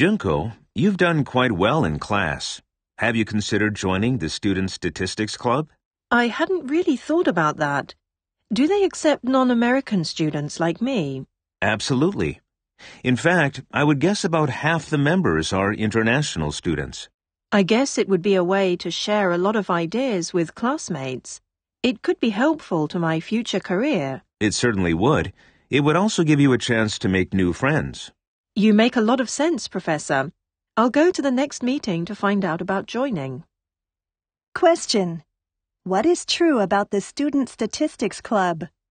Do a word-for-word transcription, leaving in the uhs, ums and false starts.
Junko, you've done quite well in class. Have you considered joining the Student Statistics Club? I hadn't really thought about that. Do they accept non-American students like me? Absolutely. In fact, I would guess about half the members are international students. I guess it would be a way to share a lot of ideas with classmates. It could be helpful to my future career. It certainly would. It would also give you a chance to make new friends. You make a lot of sense, Professor. I'll go to the next meeting to find out about joining. Question. What is true about the Student Statistics Club?